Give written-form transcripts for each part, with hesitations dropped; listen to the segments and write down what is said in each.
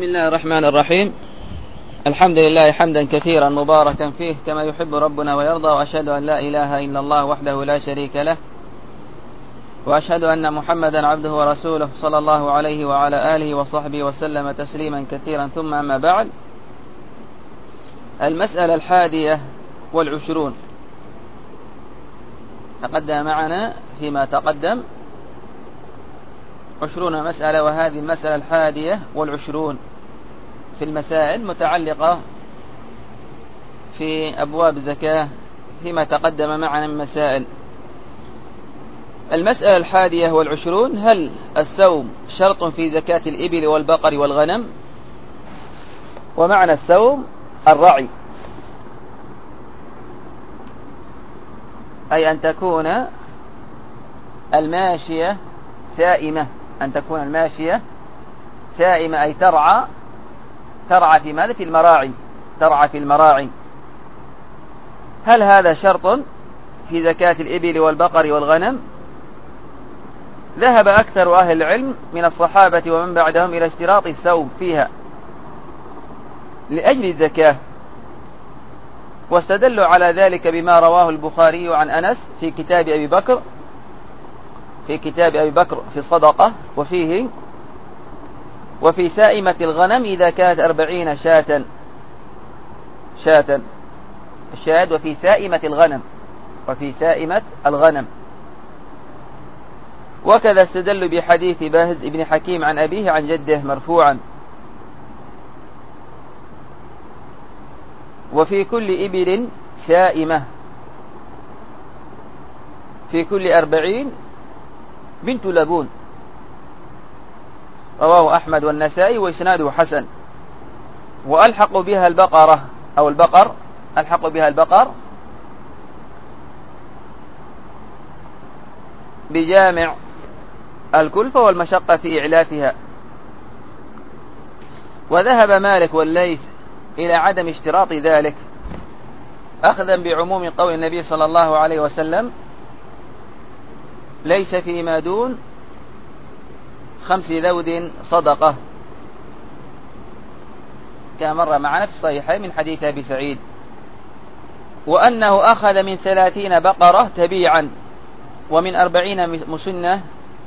بسم الله الرحمن الرحيم. الحمد لله حمدا كثيرا مباركا فيه كما يحب ربنا ويرضى، وأشهد أن لا إله إلا الله وحده لا شريك له، وأشهد أن محمدا عبده ورسوله صلى الله عليه وعلى آله وصحبه وسلم تسليما كثيرا. ثم أما بعد، المسألة 21 تقدم معنا فيما تقدم 20 مسألة، وهذه المسألة 21 في المسائل متعلقة في أبواب الزكاة فيما تقدم معنا من مسائل. المسألة 21: هل السوم شرط في زكاة الإبل والبقر والغنم؟ ومعنى السوم الرعي، أي أن تكون الماشية سائمة، أن تكون الماشية سائمة، أي ترعى في ماذا؟ في المراعي، ترعى في المراعي. هل هذا شرط في زكاة الإبل والبقر والغنم؟ ذهب أكثر أهل العلم من الصحابة ومن بعدهم إلى اشتراط السوم فيها لأجل الزكاة، واستدلوا على ذلك بما رواه البخاري عن أنس في كتاب أبي بكر في الصدقة، وفي سائمة الغنم إذا كانت 40 شاة الشاهد، وفي سائمة الغنم. وكذا استدلوا بحديث باهز ابن حكيم عن أبيه عن جده مرفوعا: وفي كل إبل سائمة، في كل 40 بنت لبون. رواه أحمد والنسائي وإسناده حسن. وألحقوا بها البقرة أو البقر، ألحقوا بها البقر بجامع الكلفة والمشقة في إعلافها. وذهب مالك والليث إلى عدم اشتراط ذلك، أخذا بعموم قول النبي صلى الله عليه وسلم: ليس فيما دون 5 ذود صدقة، كما مر معنا في الصحيحين من حديث أبي سعيد. وأنه أخذ من 30 بقرة تبيعا، ومن 40 مسنة،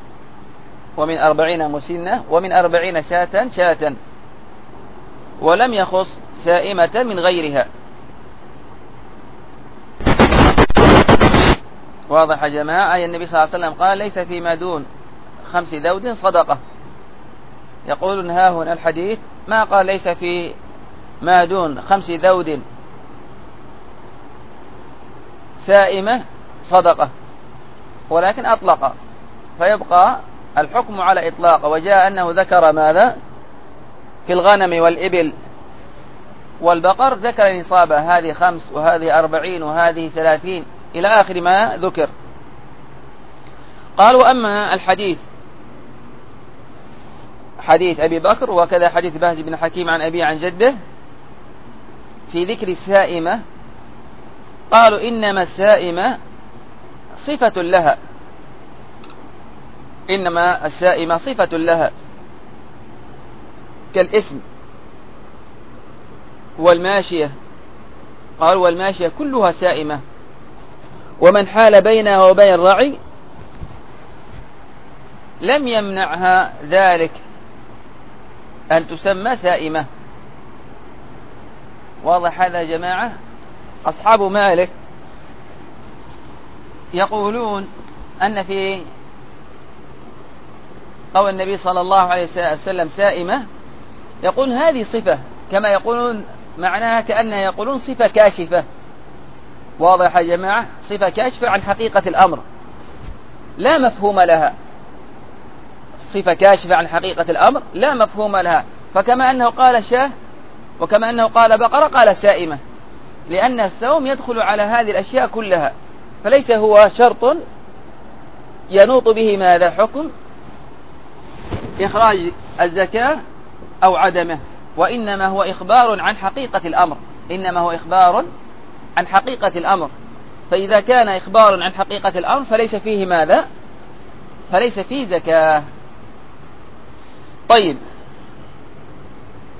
ومن 40 شاة، ولم يخص سائمة من غيرها. واضح يا جماعة؟ أي النبي صلى الله عليه وسلم قال: ليس فيما دون 5 ذود صدقة. يقولون ها هنا الحديث ما قال ليس في ما دون 5 ذود سائمة صدقة، ولكن أطلق، فيبقى الحكم على إطلاق. وجاء أنه ذكر ماذا؟ في الغنم والإبل والبقر ذكر نصابة، هذه 5 وهذه 40 وهذه 30 إلى آخر ما ذكر. قال: وأما الحديث حديث أبي بكر، وكذا حديث باهز بن حكيم عن أبي عن جده في ذكر السائمة، قالوا: إنما السائمة صفة لها، إنما السائمة صفة لها كالاسم. والماشية، قال: والماشية كلها سائمة، ومن حال بينها وبين الرعي لم يمنعها ذلك أن تسمى سائمة. واضح هذا يا جماعة؟ أصحاب مالك يقولون أن في قول النبي صلى الله عليه وسلم سائمة، يقول هذه صفة، كما يقولون معناها كأنها يقولون صفة كاشفة. واضح يا جماعة؟ صفة كاشفة عن حقيقة الأمر لا مفهوم لها، صفة كاشفة عن حقيقة الأمر لا مفهوم لها. فكما أنه قال شاه وكما أنه قال بقرة قال سائمة، لأن السوم يدخل على هذه الأشياء كلها، فليس هو شرط ينوط به ماذا؟ حكم إخراج الزكاة أو عدمه، وإنما هو إخبار عن حقيقة الأمر، فإذا كان إخبار عن حقيقة الأمر فليس فيه ماذا؟ فليس فيه زكاة. طيب،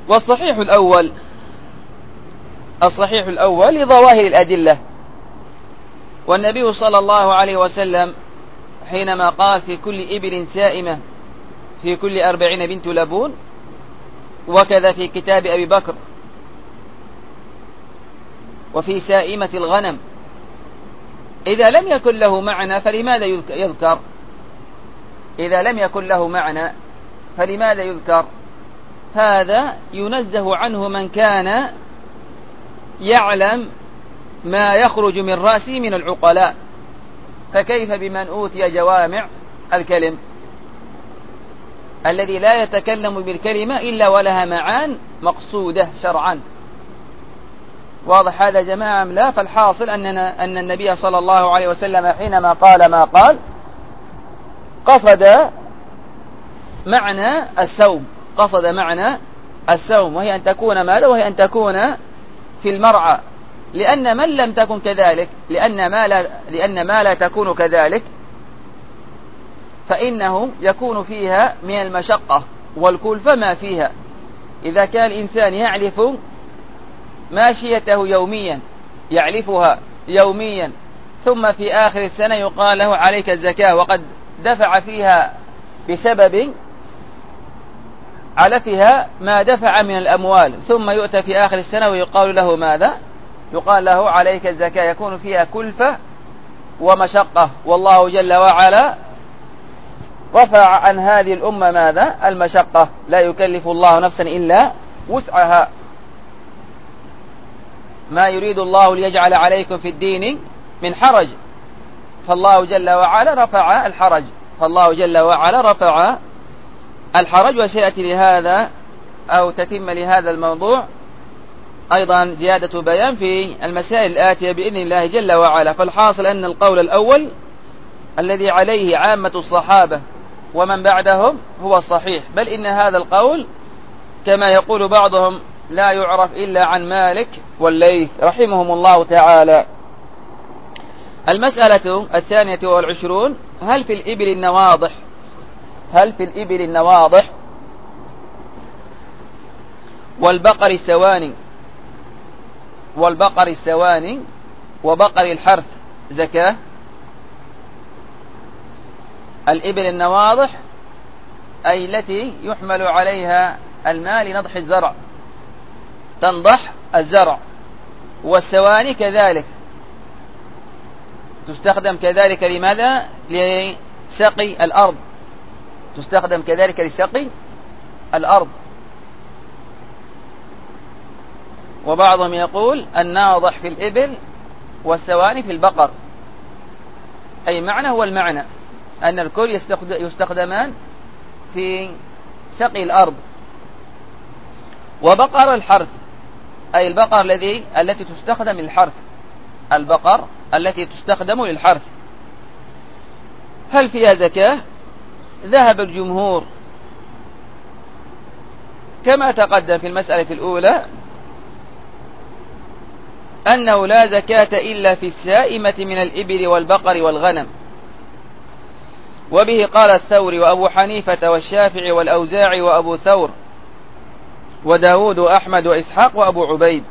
الصحيح الأول لظواهر الأدلة. والنبي صلى الله عليه وسلم حينما قال في كل إبل سائمة في كل 40 بنت لبون، وكذا في كتاب أبي بكر وفي سائمة الغنم، إذا لم يكن له معنى فلماذا يذكر؟ إذا لم يكن له معنى فلماذا يذكر؟ هذا ينزه عنه من كان يعلم ما يخرج من رأسه من العقلاء، فكيف بمن أوتي جوامع الكلم الذي لا يتكلم بالكلمة إلا ولها معان مقصودة شرعا. واضح هذا جماعة أم لا؟ فالحاصل أن النبي صلى الله عليه وسلم حينما قال ما قال قصد معنى السوم، وهي أن تكون ماذا؟ وهي أن تكون في المرعى، لأن من لم تكن كذلك، لأن ما لا تكون كذلك فإنه يكون فيها من المشقة والكلفة ما فيها. إذا كان الإنسان يعلف ماشيته يوميا، يعلفها يوميا، ثم في آخر السنة يقال له عليك الزكاة وقد دفع فيها بسبب علفها ما دفع من الأموال، ثم يؤتى في آخر السنة ويقال له ماذا؟ يقال له عليك الزكاة، يكون فيها كلفة ومشقة. والله جل وعلا رفع عن هذه الأمة ماذا؟ المشقة، لا يكلف الله نفسا إلا وسعها. ما يريد الله ليجعل عليكم في الدين من حرج، فالله جل وعلا رفع الحرج. وسيأتي لهذا أو تتم لهذا الموضوع أيضا زيادة بيان في المسائل الآتية بإذن الله جل وعلا. فالحاصل أن القول الأول الذي عليه عامة الصحابة ومن بعدهم هو الصحيح، بل إن هذا القول كما يقول بعضهم لا يعرف إلا عن مالك والليث رحمهم الله تعالى. المسألة 22: هل في الإبل النواضح والبقر السواني وبقر الحرث زكاة؟ الإبل النواضح أي التي يحمل عليها الماء لنضح الزرع، تنضح الزرع، والسواني كذلك تستخدم كذلك لماذا؟ لسقي الأرض، تستخدم كذلك لسقي الأرض. وبعضهم يقول الناضح في الإبل والسواني في البقر، أي معنى هو المعنى أن الكل يستخدمان في سقي الأرض. وبقر الحرث أي البقر التي تستخدم للحرث، البقر التي تستخدم للحرث. هل فيها زكاة؟ ذهب الجمهور كما تقدم في المسألة الأولى أنه لا زكاة إلا في السائمة من الإبل والبقر والغنم. وبه قال الثوري وأبو حنيفة والشافعي والأوزاعي وأبو ثور وداود وأحمد وإسحاق وأبو عبيد.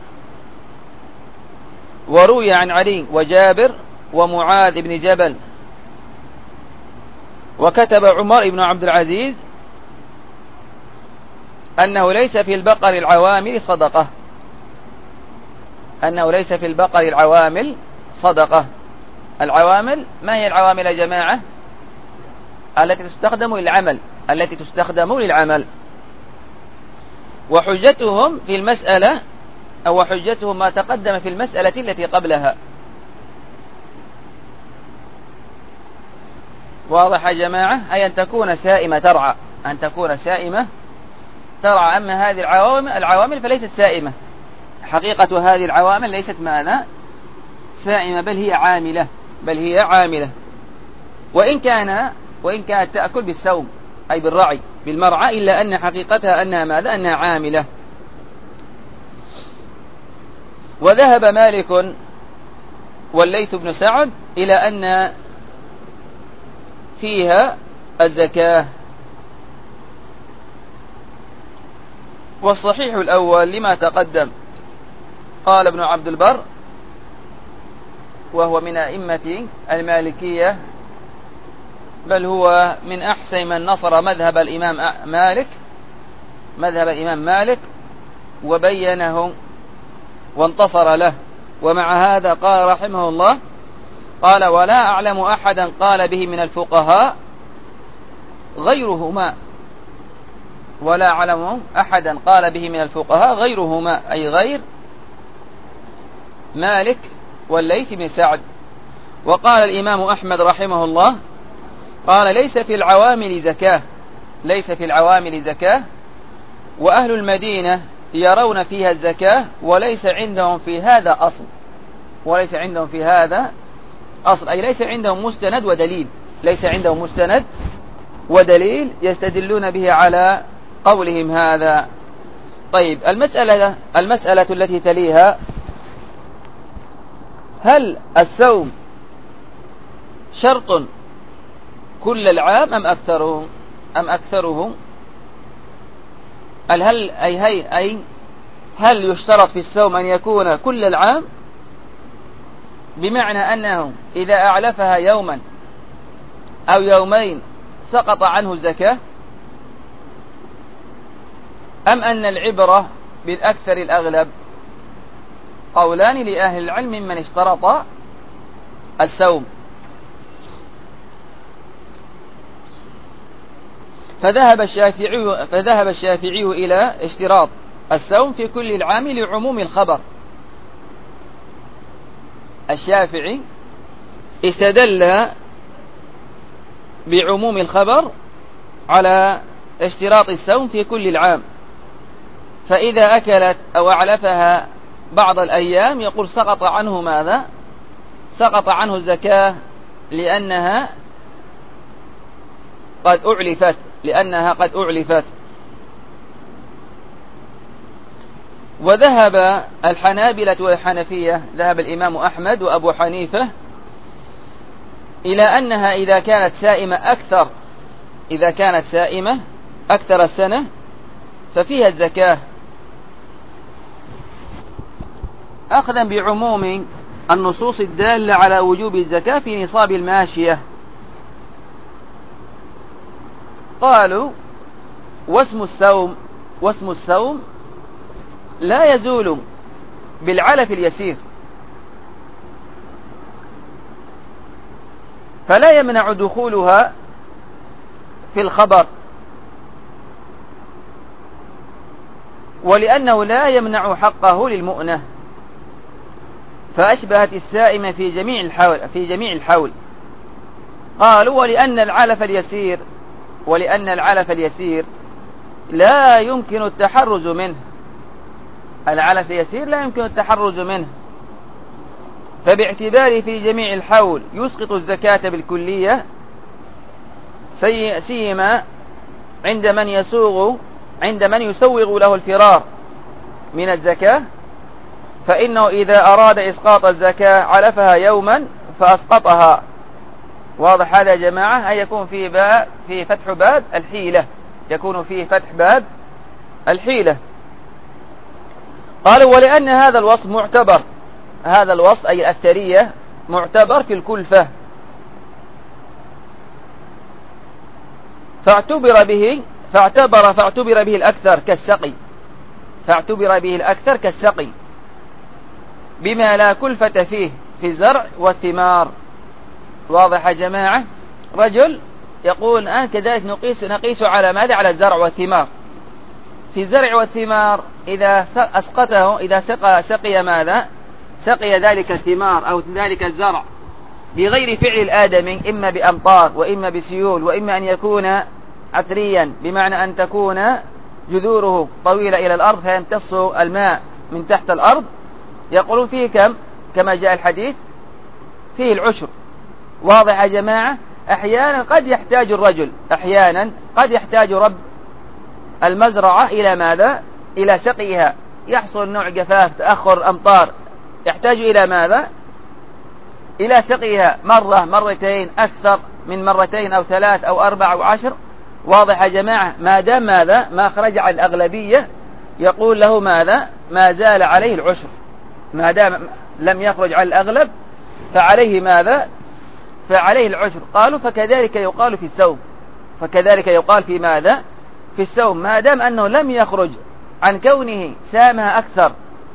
وروي عن علي وجابر ومعاذ بن جبل. وكتب عمر بن عبد العزيز أنه ليس في البقر العوامل صدقة، العوامل ما هي العوامل يا جماعة؟ التي تستخدم للعمل. وحجتهم في المسألة أو حجتهم ما تقدم في المسألة التي قبلها. واضح يا جماعة؟ أي أن تكون سائمة ترعى. أما هذه العوامل فليست سائمة، حقيقة هذه العوامل ليست ماذا؟ سائمة، بل هي عاملة. وإن كانت تأكل بالسوم أي بالرعي بالمرعى، إلا أن حقيقتها أنها ماذا؟ أنها عاملة. وذهب مالك والليث بن سعد إلى أن فيها الزكاة. والصحيح الأول لما تقدم. قال ابن عبد البر وهو من أئمة المالكية، بل هو من أحسن من نصر مذهب الإمام مالك وبينه وانتصر له. ومع هذا قال رحمه الله، قال: ولا أعلم أحدا قال به من الفقهاء غيرهما. ولا أعلم أحدا قال به من الفقهاء غيرهما، أي غير مالك والليث بن سعد. وقال الإمام أحمد رحمه الله، قال: ليس في العوامل زكاة، وأهل المدينة يرون فيها الزكاة، وليس عندهم في هذا أصل، أي ليس عندهم مستند ودليل يستدلون به على قولهم هذا. طيب، المسألة التي تليها: هل الصوم شرط كل العام أم أكثره؟ هل يشترط في الصوم أن يكون كل العام، بمعنى أنه إذا أعلفها يوما أو يومين سقط عنه الزكاة، أم أن العبرة بالأكثر الأغلب؟ قولان لأهل العلم ممن اشترط الصوم. فذهب الشافعي إلى اشتراط الصوم في كل العام لعموم الخبر. الشافعي استدل بعموم الخبر على اشتراط الصوم في كل العام، فإذا أكلت أو أعلفها بعض الأيام يقول سقط عنه ماذا؟ سقط عنه الزكاة لأنها قد أعلفت. وذهب الحنابلة والحنفية، ذهب الإمام أحمد وأبو حنيفة إلى أنها إذا كانت سائمة أكثر السنة ففيها الزكاة، أخذا بعموم النصوص الدالة على وجوب الزكاة في نصاب الماشية. قالوا: واسم الصوم لا يزول بالعلف اليسير، فلا يمنع دخولها في الخبر، ولأنه لا يمنع حقه للمؤنة، فأشبهت السائمة في جميع الحول. قالوا: ولأن العلف اليسير لا يمكن التحرز منه، فباعتباره في جميع الحول يسقط الزكاة بالكلية، سيما عند من يسوغ له الفرار من الزكاة، فإنه إذا أراد إسقاط الزكاة علفها يوما فأسقطها. واضح هذا يا جماعة؟ يكون في فتح باب الحيلة. قالوا: ولأن هذا الوصف أي الأكثرية معتبر في الكلفة، فاعتبر به الأكثر كالسقي، بما لا كلفة فيه في الزرع والثمار. واضح يا جماعة؟ رجل يقول كذلك نقيس على ماذا؟ على الزرع والثمار. في الزرع والثمار إذا أسقطه، إذا سقي ماذا؟ سقي ذلك الثمار أو ذلك الزرع بغير فعل الآدم، إما بأمطار وإما بسيول وإما أن يكون عثريا، بمعنى أن تكون جذوره طويلة إلى الأرض فيمتص الماء من تحت الأرض، يقولون فيه كما جاء الحديث فيه العشر. واضح يا جماعة؟ أحيانا قد يحتاج رب المزرعة إلى ماذا؟ إلى سقيها، يحصل نوع جفاف، تأخر أمطار، يحتاج إلى ماذا؟ إلى سقيها مرة مرتين، أكثر من مرتين أو 3 أو 4 أو 10. واضح يا جماعة؟ ما دام ماذا؟ ما خرج عن الأغلبية يقول له ماذا؟ ما زال عليه العشر، ما دام لم يخرج على الأغلب فعليه ماذا؟ فعليه العشر. قالوا فكذلك يقال في السوم، فكذلك يقال في ماذا؟ في السوم، ما دام أنه لم يخرج عن كونه سامها أكثر،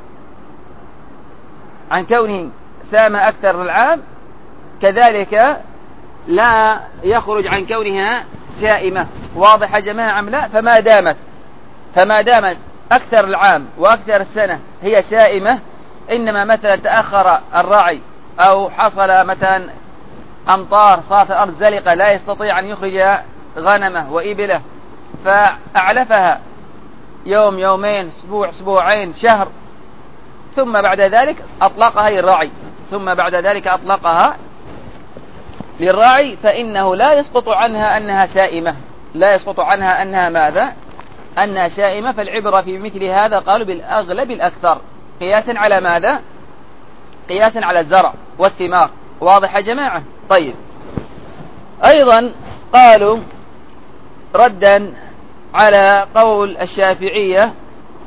عن كونه سامها أكثر العام، كذلك لا يخرج عن كونها سائمة. واضح يا جماعة أم لا؟ فما دامت أكثر العام وأكثر السنة هي سائمة، إنما مثلا تأخر الرعي أو حصل مثلا أمطار، صارت الأرض زلقة لا يستطيع أن يخرج غنمه وإبله، فأعلفها يوم يومين أسبوع أسبوعين شهر، ثم بعد ذلك أطلقها للرعي، ثم بعد ذلك أطلقها للرعي، فإنه لا يسقط عنها أنها سائمة، لا يسقط عنها أنها ماذا؟ أنها سائمة. فالعبرة في مثل هذا قالوا بالأغلب الأكثر، قياسا على ماذا؟ قياسا على الزرع والثمار. واضح يا جماعة؟ طيب، أيضا قالوا ردا على قول الشافعية،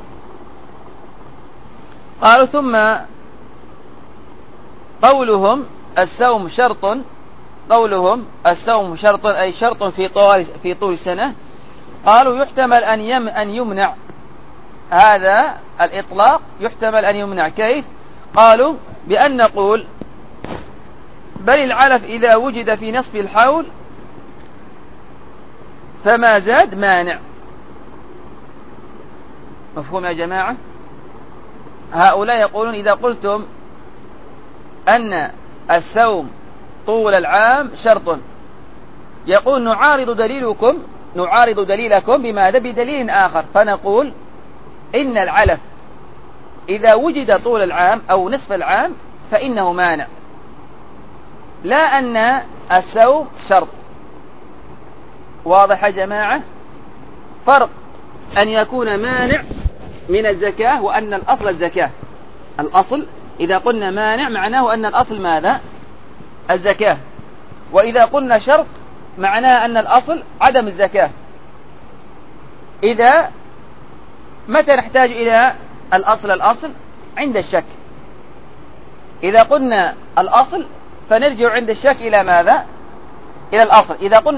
قالوا ثم قولهم الصوم شرط، قولهم الصوم شرط أي شرط في طول السنة، قالوا يحتمل أن يمنع، هذا الإطلاق يحتمل أن يمنع. كيف؟ قالوا بأن نقول بل العلف إذا وجد في نصف الحول فما زاد مانع. مفهوم يا جماعة؟ هؤلاء يقولون إذا قلتم أن الصوم طول العام شرط، يقول نعارض دليلكم بماذا؟ بدليل آخر، فنقول إن العلف إذا وجد طول العام أو نصف العام فإنه مانع، لا أن الصوم شرط. واضح يا جماعة؟ فرق أن يكون مانع من الزكاة وأن الأصل الزكاة. الأصل إذا قلنا مانع معناه أن الأصل ماذا؟ الزكاة. وإذا قلنا شرط معناه أن الأصل عدم الزكاة. إذا متى نحتاج إلى الأصل عند الشك. إذا قلنا الأصل فنرجع عند الشك إلى ماذا؟ إلى الأصل.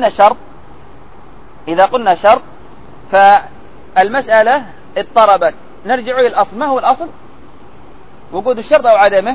إذا قلنا شرط فالمسألة اضطربت، نرجع إلى الأصل. ما هو الأصل؟ وجود الشرط أو عدمه؟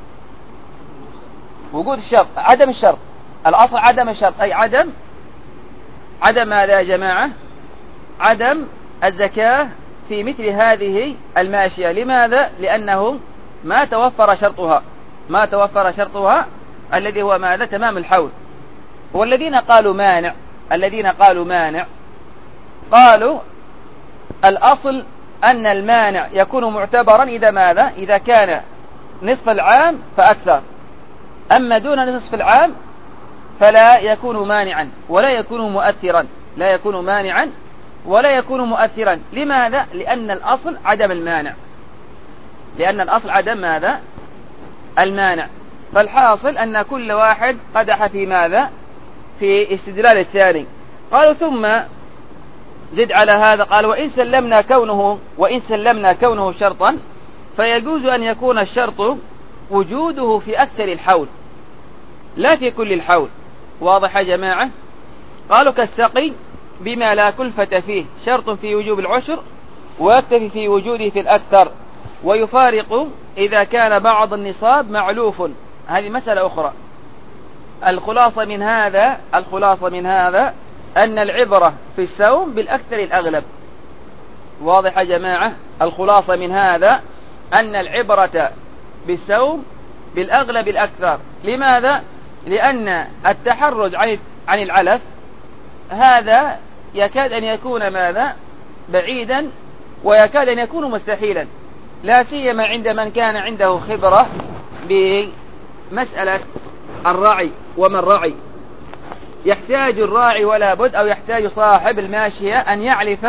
وجود الشرط، عدم الشرط. الأصل عدم الشرط، أي عدم ماذا يا جماعة؟ عدم الزكاة في مثل هذه الماشية. لماذا؟ لأنه ما توفر شرطها الذي هو ماذا؟ تمام الحول. والذين قالوا مانع قالوا الأصل أن المانع يكون معتبرا إذا ماذا؟ إذا كان نصف العام فأكثر، أما دون نصف العام فلا يكون مانعا ولا يكون مؤثرا، لا يكون مانعا ولا يكون مؤثرا. لماذا؟ لأن الأصل عدم المانع، لأن الأصل عدم ماذا؟ المانع. فالحاصل أن كل واحد قدح في ماذا؟ في استدلال الثاني. قالوا ثم زد على هذا، قال وإن سلمنا كونه شرطا فيجوز أن يكون الشرط وجوده في أكثر الحول لا في كل الحول. واضح يا جماعة؟ قالوا كالسقي بما لا كلفة فيه شرط في وجوب العشر ويكتفي في وجوده في الأكثر، ويفارق إذا كان بعض النصاب معلوف. هذه مسألة أخرى. الخلاصة من هذا أن العبرة في السوم بالأكثر الأغلب. واضح يا جماعة؟ الخلاصة من هذا أن العبرة بالسوم بالأغلب الأكثر. لماذا؟ لأن التحرز عن العلف هذا يكاد أن يكون ماذا؟ بعيدا، ويكاد أن يكون مستحيلا، لا سيما عند من كان عنده خبرة بمسألة الرعي وما الرعي. يحتاج الراعي ولا بد، أو يحتاج صاحب الماشية أن يعلف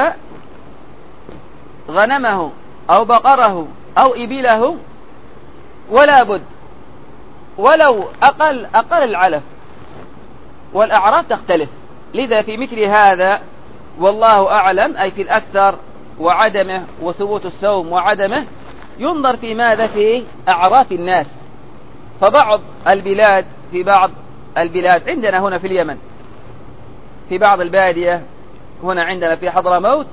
غنمه أو بقره أو إبله ولا بد، ولو أقل العلف، والأعراف تختلف. لذا في مثل هذا والله أعلم، أي في الأكثر وعدمه وثبوت الصوم وعدمه ينظر في ماذا؟ في أعراف الناس. فبعض البلاد، في بعض البلاد عندنا هنا في اليمن، في بعض البادية هنا عندنا في حضرموت،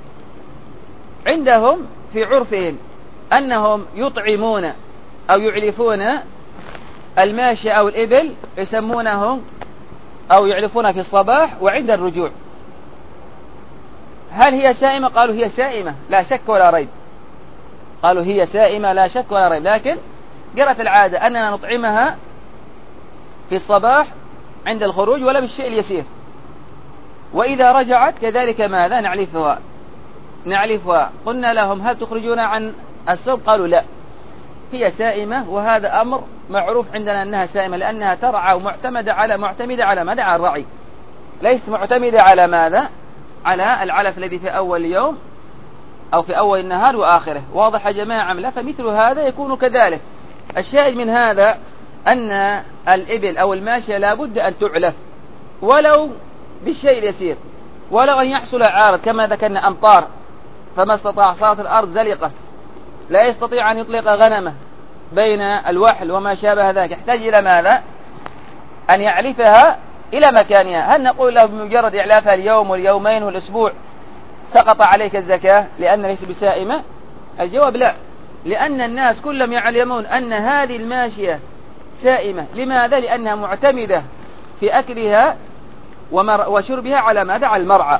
عندهم في عرفهم أنهم يطعمون أو يعلفون الماشي أو الإبل، يسمونهم أو يعلفون في الصباح وعند الرجوع. هل هي سائمة؟ قالوا هي سائمة لا شك ولا ريب، قالوا هي سائمة لا شك ولا ريب، لكن جرت العادة أننا نطعمها في الصباح عند الخروج ولا بالشيء اليسير، وإذا رجعت كذلك ماذا؟ نعلفها. قلنا لهم هل تخرجون عن الصوم؟ قالوا لا، هي سائمة، وهذا أمر معروف عندنا أنها سائمة، لأنها ترعى ومعتمدة على ماذا؟ على الرعي، ليست معتمدة على ماذا؟ على العلف الذي في أول اليوم أو في أول النهار وآخره. واضح يا جماعة؟ لا، فمثل هذا يكون كذلك. الشاهد من هذا أن الإبل أو الماشية لابد أن تعلف ولو بالشيء اليسير، ولو أن يحصل عارض كما ذكرنا أمطار، فما استطاع، صارت الأرض زلقة، لا يستطيع أن يطلق غنمه بين الوحل وما شابه ذلك، يحتاج إلى ماذا؟ أن يعلفها إلى مكانها. هل نقول له بمجرد إعلافها اليوم واليومين والأسبوع سقط عليك الزكاة لأن ليس بسائمة؟ الجواب لا، لأن الناس كلهم يعلمون أن هذه الماشية سائمة. لماذا؟ لأنها معتمدة في أكلها وشربها على ماذا؟ على المرعى،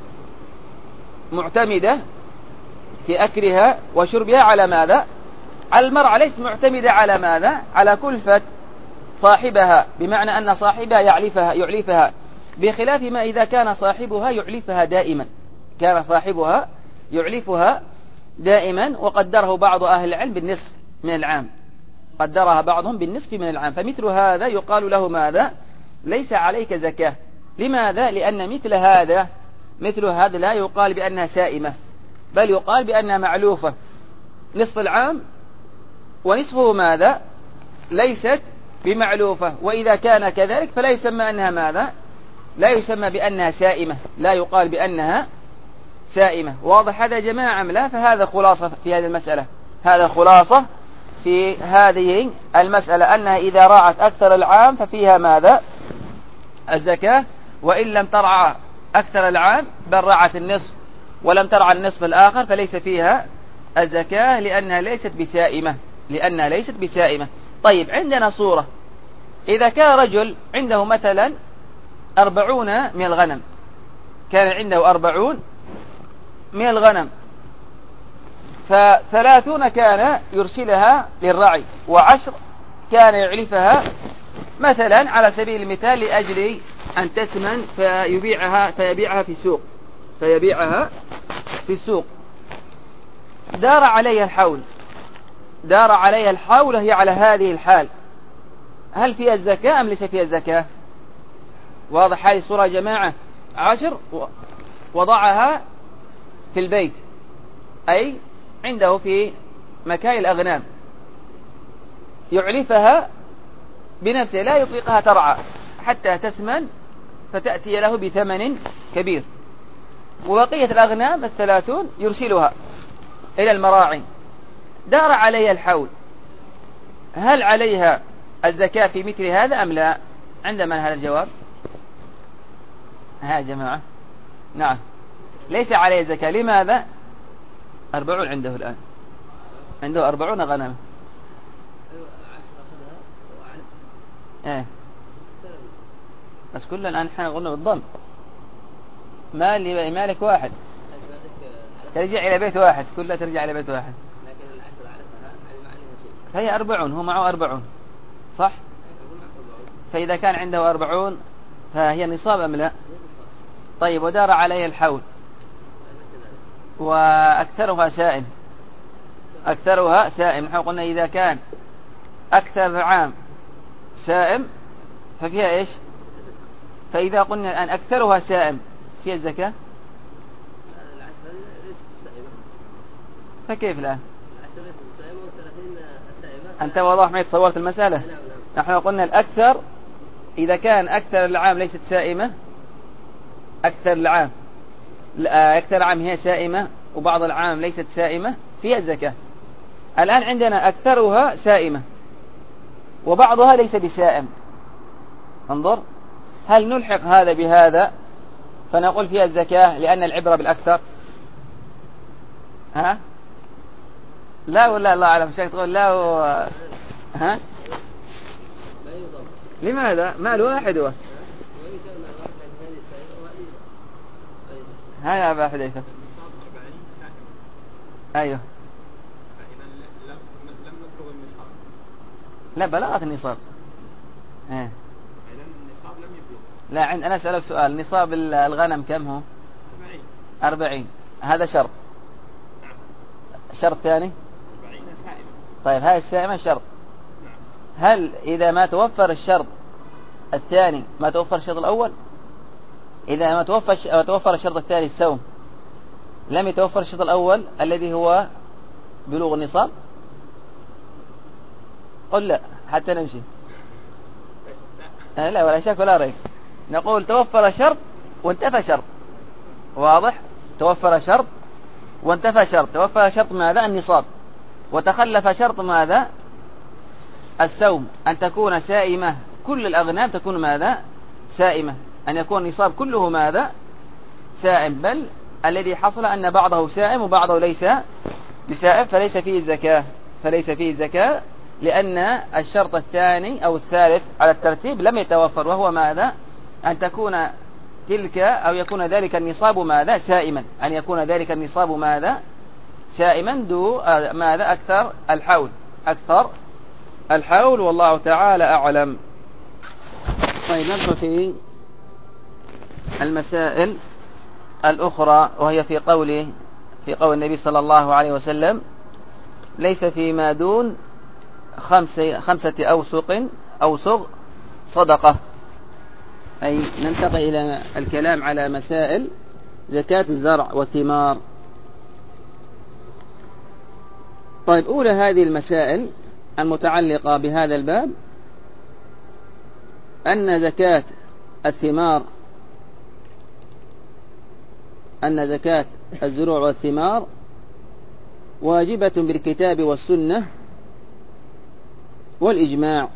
معتمدة في أكلها وشربها على ماذا؟ على المرعى، ليس معتمدة على ماذا؟ على كلفة صاحبها، بمعنى أن صاحبها يعلفها، بخلاف ما إذا كان صاحبها يعلفها دائما، كان صاحبها يعلفها دائما، وقدره بعض أهل العلم بالنصف من العام، قدرها بعضهم بالنصف من العام، فمثل هذا يقال له ماذا؟ ليس عليك زكاة. لماذا؟ لأن مثل هذا لا يقال بأنها سائمة، بل يقال بأنها معلوفة نصف العام، ونصفه ماذا؟ ليست بمعلوفة. وإذا كان كذلك فلا يسمى أنها ماذا؟ لا يسمى بأنها سائمة، لا يقال بأنها سائمة. واضح هذا يا جماعة؟ لا، فهذا خلاصة في هذه المسألة، هذا خلاصة في هذه المسألة، أنها إذا رعت أكثر العام ففيها ماذا؟ الزكاة، وإن لم ترعى أكثر العام بل رعت النصف ولم ترعى النصف الآخر فليس فيها الزكاة، لأنها ليست بسائمة. طيب، عندنا صورة، إذا كان رجل عنده مثلا 40 من الغنم، كان عنده 40 من الغنم، ف30 كان يرسلها للرعي، و10 كان يعلفها مثلا على سبيل المثال لأجل أن تثمن فيبيعها في السوق. دار عليها الحول هي على هذه الحال، هل فيها الزكاة أم ليس فيها الزكاة؟ واضح هذه الصورة يا جماعة؟ 10 وضعها في البيت، أي عنده في مكان الأغنام، يعلفها بنفسه، لا يطلقها ترعى حتى تسمن فتأتي له بثمن كبير، وبقية الأغنام 30 يرسلها إلى المراعي. دار عليها الحول، هل عليها الزكاة في مثل هذا أم لا؟ عندما هذا الجواب ها جماعة؟ نعم، ليس عليه الزكاة. لماذا؟ 40 عنده الآن، عنده 40 غنم. بس كلنا الآن احنا قلنا بالضم، مالك واحد، ترجع إلى بيت واحد، كلها ترجع إلى بيت واحد. فهي 40، هو معه 40 صح؟ فإذا كان عنده 40 فهي نصاب أم لا؟ طيب، ودار عليه الحول وأكثرها سائم، نحن قلنا إذا كان أكثر عام سائم ففيها إيش؟ فإذا قلنا الآن أكثرها سائم فيها الزكاة؟ فكيف الآن؟ أنت واضح معي، تصورت المسألة؟ نحن قلنا الأكثر إذا كان أكثر العام ليست سائمة، أكثر العام هي سائمة، وبعض العام ليست سائمة فيها الزكاة. الآن عندنا أكثرها سائمة وبعضها ليس بسائم. انظر، هل نلحق هذا بهذا فنقول فيها الزكاة لأن العبرة بالأكثر؟ ها؟ لا ولا الله أعلم. شيخ تقول لا ها؟ لماذا؟ مال واحد هو. ها يا أبا حذيفة. أيوه. لا بلغت النصاب. لا أنا أسألك سؤال، نصاب الغنم كم هو؟ 40. هذا شرط. شرط ثاني. طيب هاي السائمة شرط. هل إذا ما توفر الشرط الثاني ما توفر الشرط الأول؟ إذا ما توفر الشرط الثاني السوم لم يتوفر الشرط الأول الذي هو بلوغ النصاب؟ قل لا حتى نمشي. لا ولا شك ولا ريب. نقول توفر شرط وانتفى شرط. واضح؟ توفر شرط وانتفى شرط. توفر شرط ماذا؟ النصاب. وتخلف شرط ماذا؟ السوم. أن تكون سائمة كل الأغنام تكون ماذا؟ سائمة. أن يكون النصاب كله ماذا؟ سائم. بل الذي حصل أن بعضه سائم وبعضه ليس بسائم فليس فيه الزكاة لأن الشرط الثاني أو الثالث على الترتيب لم يتوفر، وهو ماذا؟ أن تكون تلك أو يكون ذلك النصاب ماذا؟ سائما. أن يكون ذلك النصاب ماذا؟ سائما دو ماذا؟ أكثر الحول والله تعالى أعلم. طيب ندخل في المسائل الأخرى، وهي في قول النبي صلى الله عليه وسلم: ليس فيما دون 5 أوسق صدقة. أي ننتقل إلى الكلام على مسائل زكاة الزرع والثمار. طيب أولى هذه المسائل المتعلقة بهذا الباب أن زكاة الثمار أن زكاة الزروع والثمار واجبة بالكتاب والسنة والإجماع.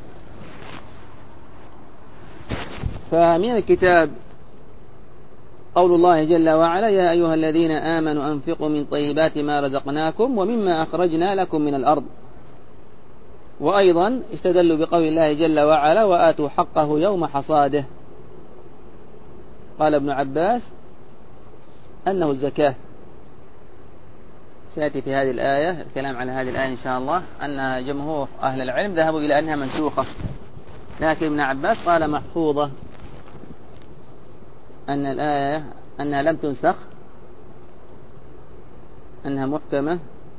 فمن الكتاب قول الله جل وعلا: يا أيها الذين آمنوا أنفقوا من طيبات ما رزقناكم ومما أخرجنا لكم من الأرض. وأيضا استدلوا بقول الله جل وعلا: وآتوا حقه يوم حصاده. قال ابن عباس أنه الزكاة. سيأتي في هذه الآية الكلام على هذه الآية إن شاء الله، أن جمهور أهل العلم ذهبوا إلى أنها منسوخة، لكن ابن عباس قال محفوظة، أن الآية أنها لم تنسخ، أنها محكمة،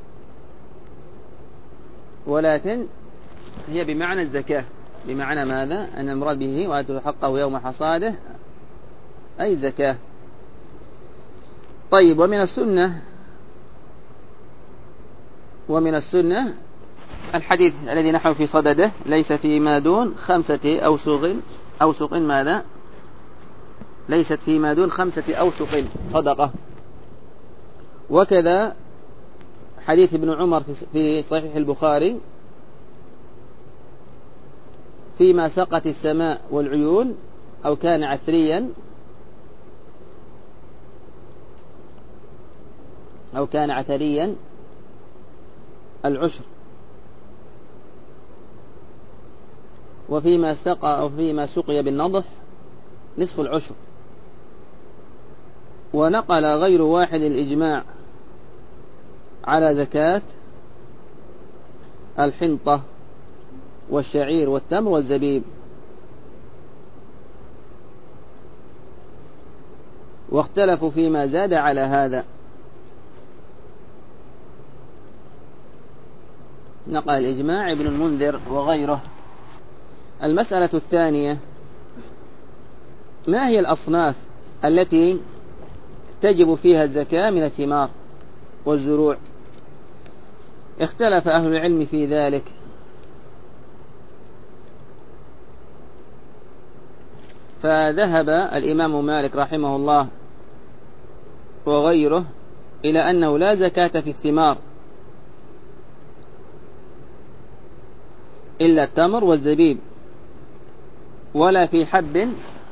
ولكن هي بمعنى الزكاة. بمعنى ماذا؟ أن المراد به وآتوا حقه يوم حصاده أي الزكاة. طيب ومن السنة الحديث الذي نحن في صدده: ليس فيما دون 5 أوسق ماذا؟ ليست فيما دون 5 أوسق صدقة. وكذا حديث ابن عمر في صحيح البخاري: فيما سقت السماء والعيون أو كان عثريا أو كان عثريا العشر، وفيما سقي بالنضح نصف العشر. ونقل غير واحد الإجماع على زكاة الحنطة والشعير والتمر والزبيب. واختلفوا فيما زاد على هذا. نقل الإجماع ابن المنذر وغيره. المسألة الثانية: ما هي الأصناف التي تجب فيها الزكاة من الثمار والزروع؟ اختلف أهل العلم في ذلك، فذهب الإمام مالك رحمه الله وغيره إلى أنه لا زكاة في الثمار إلا التمر والزبيب، ولا في حب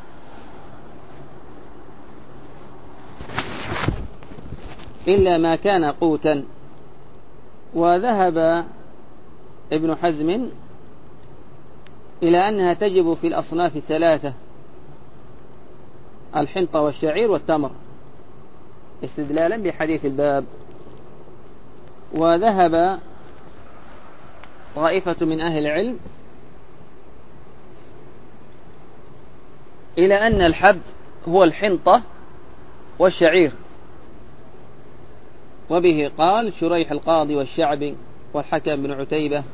إلا ما كان قوتا. وذهب ابن حزم إلى أنها تجب في الأصناف الثلاثة، الحنطة والشعير والتمر، استدلالا بحديث الباب. وذهب طائفة من أهل العلم إلى أن الحب هو الحنطة والشعير، وبه قال شريح القاضي والشعبي والحكم بن عتيبة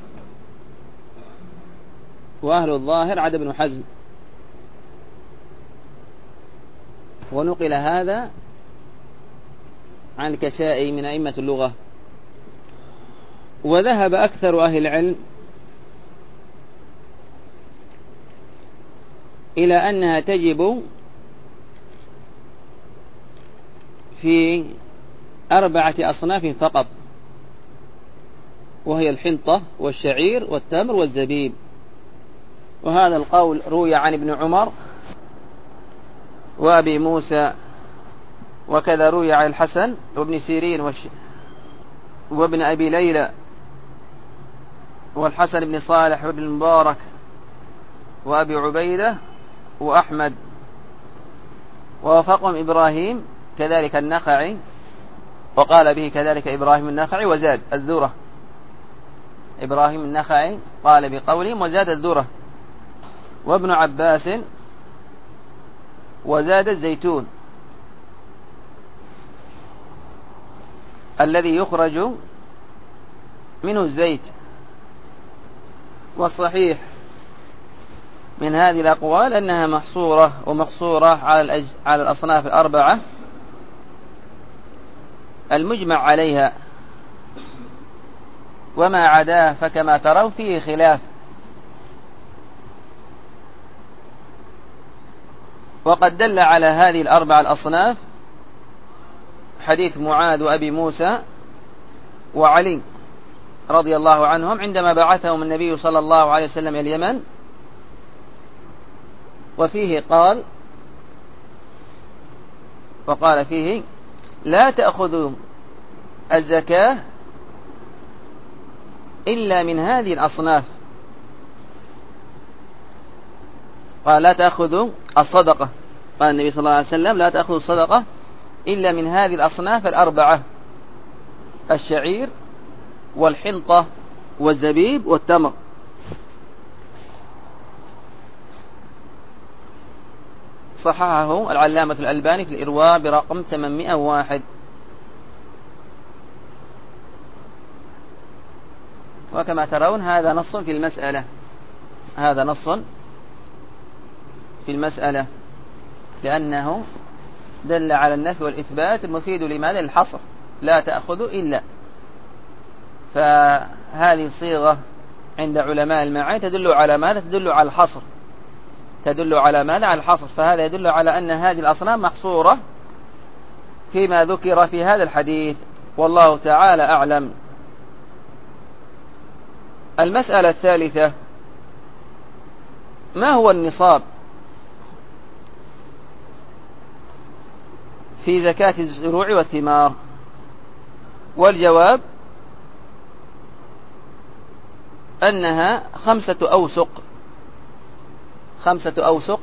وأهل الظاهر عدا بن حزم. ونقل هذا عن الكسائي من أئمة اللغة. وذهب أكثر أهل العلم إلى أنها تجب في 4 أصناف فقط، وهي الحنطة والشعير والتمر والزبيب. وهذا القول روي عن ابن عمر وأبي موسى، وكذا روي عن الحسن وابن سيرين وابن أبي ليلى والحسن بن صالح وابن المبارك وأبي عبيدة وأحمد، ووافقهم إبراهيم كذلك النخعي، وقال به كذلك إبراهيم النخعي وزاد الذرة. إبراهيم النخعي قال بقولهم وزاد الذرة، وابن عباس وزاد الزيتون الذي يخرج منه الزيت. والصحيح من هذه الأقوال أنها محصورة ومقصورة على الأصناف 4 المجمع عليها، وما عداه فكما ترون فيه خلاف. وقد دل على هذه 4 الأصناف حديث معاذ وأبي موسى وعلي رضي الله عنهم عندما بعثهم النبي صلى الله عليه وسلم إلى اليمن، وقال فيه لا تأخذوا الزكاة إلا من هذه الأصناف. قال لا تأخذوا الصدقة، قال النبي صلى الله عليه وسلم لا تأخذوا الصدقة إلا من هذه الأصناف 4: الشعير والحنطة والزبيب والتمر. صححه العلامة الألباني في الإرواء برقم 801. وكما ترون هذا نص في المسألة، هذا نص في المسألة، لأنه دل على النفي والإثبات المفيد لماذا؟ للحصر، لا تأخذ إلا. فهذه الصيغة عند علماء المعاني تدل على ماذا؟ تدل على الحصر، تدل على ماذا؟ على الحصر. فهذا يدل على أن هذه الأصناف محصورة فيما ذكر في هذا الحديث، والله تعالى أعلم. المسألة الثالثة: ما هو النصاب في زكاة الزروع والثمار؟ والجواب أنها 5 أوسق، 5 أوسق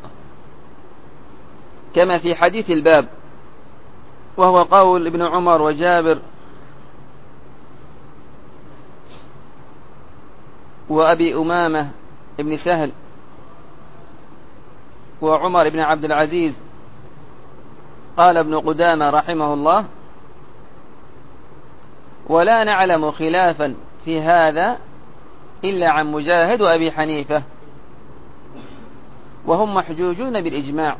كما في حديث الباب، وهو قول ابن عمر وجابر وأبي أمامة ابن سهل وعمر بن عبد العزيز. قال ابن قدامة رحمه الله: ولا نعلم خلافا في هذا إلا عن مجاهد وأبي حنيفة، وهم محجوجون بالإجماع.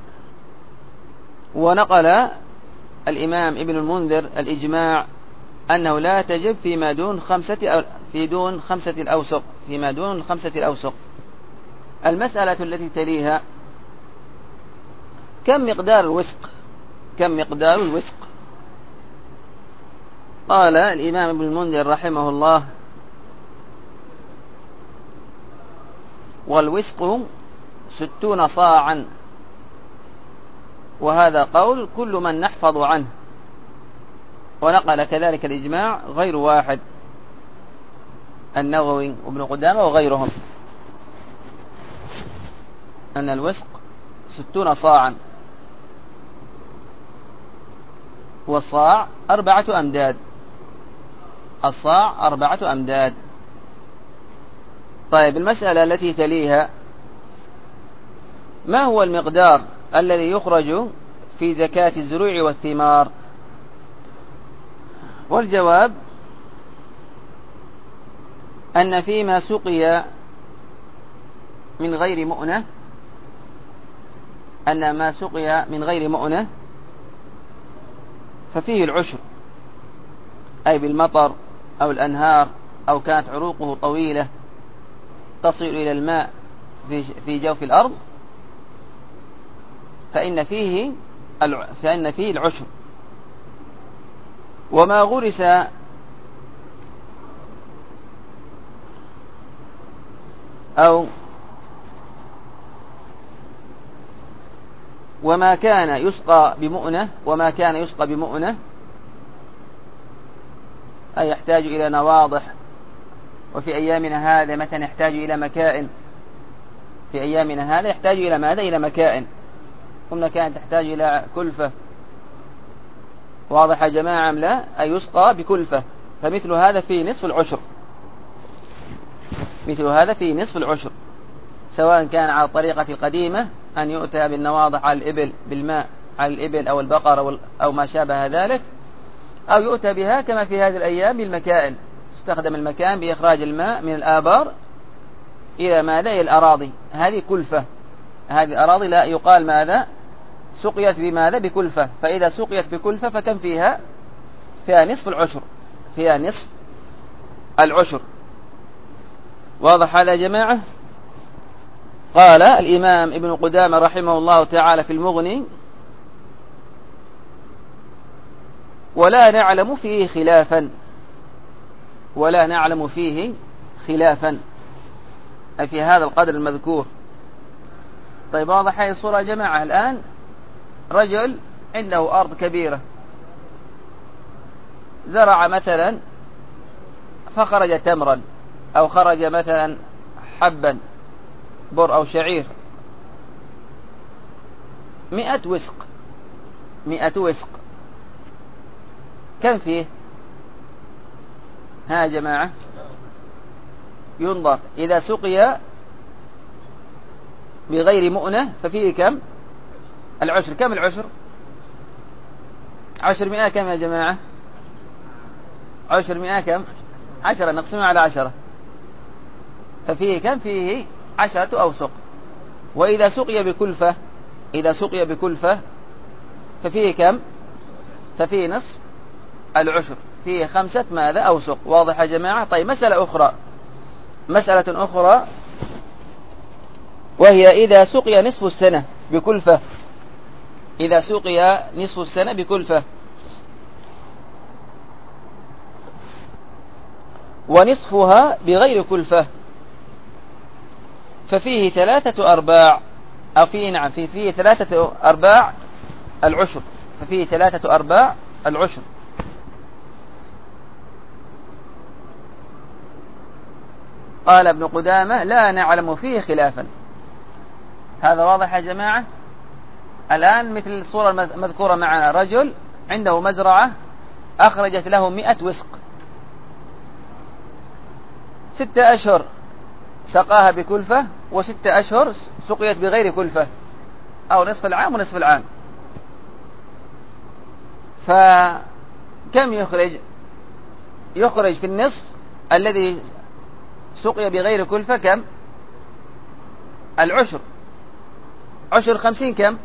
ونقل الإمام ابن المنذر الإجماع أنه لا تجب فيما دون 5 الأوسق، فيما دون 5 الأوسق. المسألة التي تليها: كم مقدار الوسق؟ كم مقدار الوسق؟ قال الإمام ابن المنذر رحمه الله: والوسق 60 صاعا. وهذا قول كل من نحفظ عنه. ونقل كذلك الإجماع غير واحد، النووي وابن قدامة وغيرهم، أن الوسق 60 صاعا، والصاع 4 أمداد. الصاع 4 أمداد. طيب، المسألة التي تليها: ما هو المقدار الذي يخرج في زكاة الزروع والثمار؟ والجواب أن فيما سقي من غير مؤنة، أن ما سقي من غير مؤنة ففيه العشر، أي بالمطر أو الأنهار، أو كانت عروقه طويلة تصل إلى الماء في جوف الأرض، فإن فيه العشر. وما غرس أو وما كان يسقى بمؤنة، أي يحتاج إلى نواضح. وفي أيامنا هذا مثلا يحتاج إلى مكائن. في أيامنا هذا يحتاج إلى ماذا؟ إلى مكائن. قلنا كانت تحتاج إلى كلفة. واضح يا جماعة أم لا؟ أي يسقى بكلفة. فمثل هذا في نصف العشر. مثل هذا في نصف العشر، سواء كان على الطريقة القديمة أن يؤتى بالنواضح على الإبل بالماء على الإبل أو البقر أو ما شابه ذلك، أو يؤتى بها كما في هذه الأيام بالمكائن. استخدم المكان بإخراج الماء من الآبار إلى ماذا؟ إلى الأراضي. هذه كلفة. هذه الأراضي لا يقال ماذا؟ سقيت بماذا؟ بكلفة. فإذا سقيت بكلفة فكم فيها؟ فيها نصف العشر. فيها نصف العشر. واضح هذا يا جماعة؟ قال الإمام ابن قدامة رحمه الله تعالى في المغني: ولا نعلم فيه خلافا. ولا نعلم فيه خلافا، أي في هذا القدر المذكور. طيب، واضح هذه الصورة يا جماعة؟ الآن رجل عنده أرض كبيرة، زرع مثلا فخرج تمرا، أو خرج مثلا حبا بر أو شعير، 100 وسق. 100 وسق كم فيه؟ ها يا جماعة؟ ينظر. إذا سقي بغير مؤنة ففيه كم؟ العشر. كم العشر؟ 100 كم يا جماعة؟ 100 كم؟ 10. نقسمها على 10، ففيه كم؟ فيه 10 أوسق. وإذا سقي بكلفة، إذا سقي بكلفة ففيه كم؟ ففيه نصف العشر، فيه 5 ماذا؟ أوسق. واضح يا جماعة؟ طيب، مسألة أخرى وهي إذا سقي نصف السنة بكلفة. إذا سقي نصف السنة بكلفة ونصفها بغير كلفة ففيه 3 أرباع، أو فيه 3 أرباع العشر. ففيه 3 أرباع العشر. قال ابن قدامة: لا نعلم فيه خلافا. هذا واضح يا جماعة؟ الآن مثل الصورة المذكورة معنا: رجل عنده مزرعة أخرجت له 100 وسق، 6 أشهر سقاها بكلفة، و6 أشهر سقيت بغير كلفة، أو نصف العام ونصف العام. فكم يخرج في النصف الذي سقي بغير كلفة؟ كم؟ العشر. عشر 50 كم؟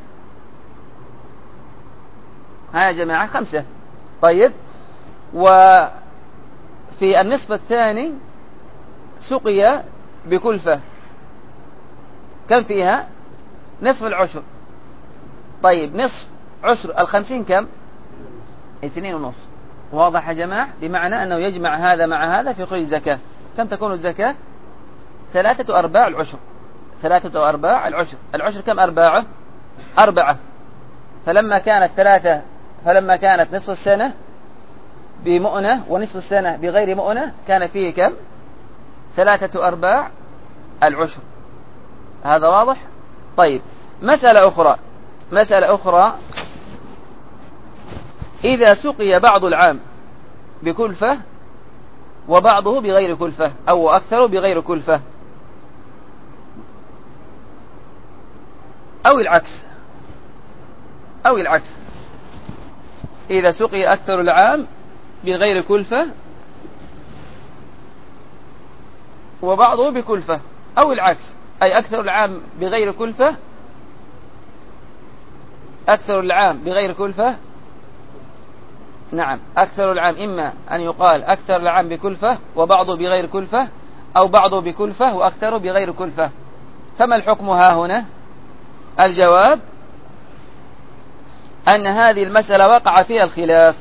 ها يا جماعة؟ 5. طيب، وفي النصف الثاني سقي بكلفة، كم فيها؟ نصف العشر. طيب، نصف عشر 50 كم؟ 2.5. واضح يا جماعة؟ بمعنى أنه يجمع هذا مع هذا في خروج الزكاة. كم تكون الزكاة؟ 3/4 العشر. 3/4 العشر. العشر كم أرباعه؟ 4. فلما كانت نصف السنة بمؤنة ونصف السنة بغير مؤنة كان فيه كم؟ 3/4 العشر. هذا واضح؟ طيب، مسألة أخرى، إذا سقي بعض العام بكلفة وبعضه بغير كلفة أو أكثر بغير كلفة أو العكس، إذا سقي أكثر العام بغير كلفة وبعضه بكلفة أو العكس، أي أكثر العام بغير كلفة، أكثر العام بغير كلفة. نعم، أكثر العام إما أن يقال أكثر العام بكلفة وبعضه بغير كلفة، أو بعضه بكلفة وأكثره بغير كلفة. فما الحكم ها هنا؟ الجواب أن هذه المسألة وقع فيها الخلاف،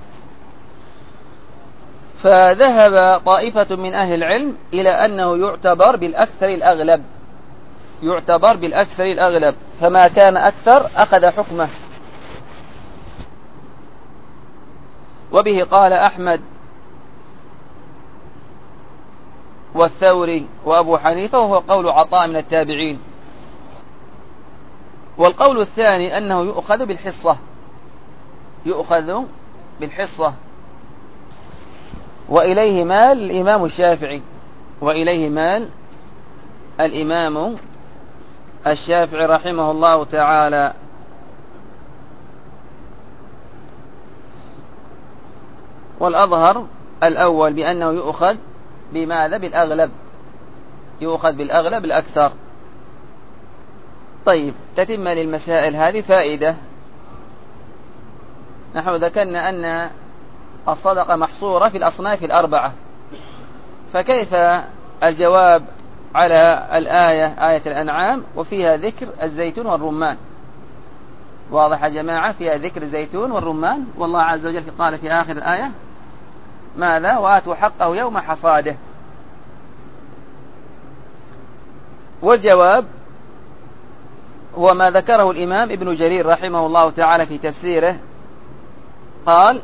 فذهب طائفة من أهل العلم إلى أنه يعتبر بالأكثر الأغلب، فما كان أكثر أخذ حكمه. وبه قال أحمد والثوري وأبو حنيفة، وهو قول عطاء من التابعين. والقول الثاني أنه يؤخذ بالحصة، وإليه مال الإمام الشافعي، رحمه الله تعالى. والأظهر الأول بأنه يؤخذ بماذا؟ بالأغلب، الأكثر. طيب، تتم للمسائل هذه فائدة. نحن ذكرنا أن الصدقة محصورة في الأصناف الأربعة، فكيف الجواب على آية الأنعام وفيها ذكر الزيتون والرمان؟ واضح يا جماعة؟ فيها ذكر الزيتون والرمان، والله عز وجل قال في آخر الآية ماذا؟ وآتوا حقه يوم حصاده. والجواب هو ما ذكره الإمام ابن جرير رحمه الله تعالى في تفسيره، قال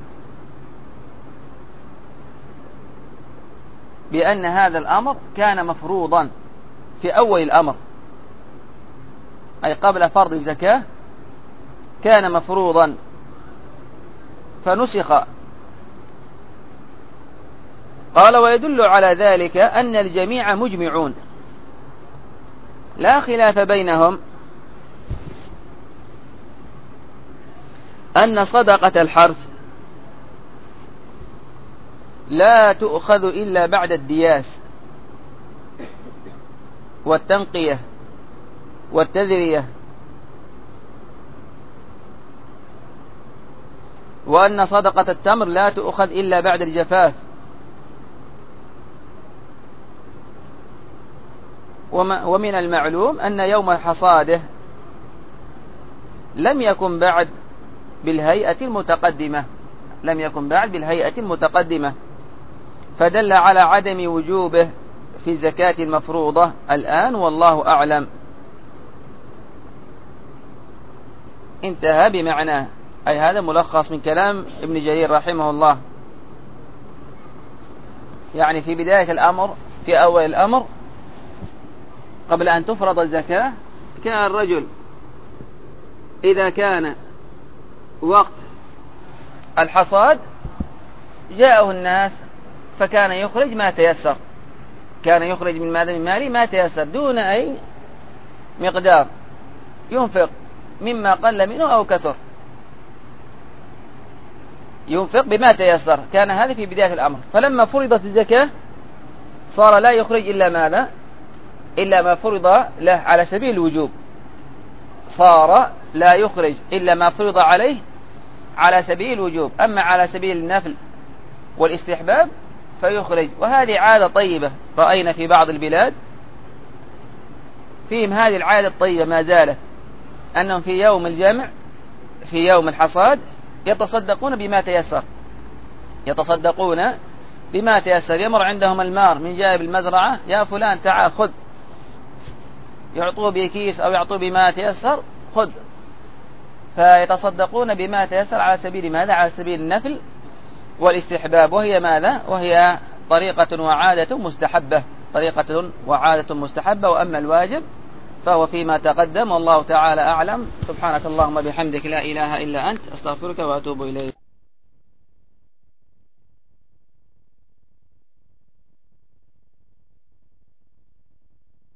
بأن هذا الأمر كان مفروضا في أول الأمر، أي قبل فرض الزكاة كان مفروضا فنسخ. قال ويدل على ذلك أن الجميع مجمعون لا خلاف بينهم أن صدقة الحرث لا تؤخذ إلا بعد الدياس والتنقية والتذرية، وأن صدقة التمر لا تؤخذ إلا بعد الجفاف، ومن المعلوم أن يوم حصاده لم يكن بعد بالهيئة المتقدمة، فدل على عدم وجوبه في الزكاة المفروضة الآن، والله أعلم. انتهى بمعناه، أي هذا ملخص من كلام ابن جرير رحمه الله. يعني في بداية الأمر، في أول الأمر قبل أن تفرض الزكاة، كان الرجل إذا كان وقت الحصاد جاءه الناس فكان يخرج ما تيسر، كان يخرج من ماذا؟ من ماله ما تيسر، دون أي مقدار، ينفق مما قل منه أو كثر، ينفق بما تيسر. كان هذا في بداية الأمر. فلما فرضت الزكاة صار لا يخرج إلا ماذا؟ إلا ما فرض له على سبيل الوجوب، صار لا يخرج إلا ما فرض عليه على سبيل الوجوب، أما على سبيل النفل والاستحباب فيخرج. وهذه عادة طيبة رأينا في بعض البلاد فيهم هذه العادة الطيبة ما زالت، أنهم في يوم الجمع، في يوم الحصاد، يتصدقون بما تيسر، يتصدقون بما تيسر. يمر عندهم المار من جانب المزرعة، يا فلان تعال خذ، يعطوه بكيس أو يعطوه بما تيسر، خذ، فيتصدقون بما تيسر على سبيل ماذا؟ على سبيل النفل والاستحباب. وهي ماذا؟ وهي طريقة وعادة مستحبة، طريقة وعادة مستحبة. وأما الواجب فهو فيما تقدم، والله تعالى أعلم. سبحانك اللهم بحمدك لا إله إلا أنت، أستغفرك وأتوب إليك.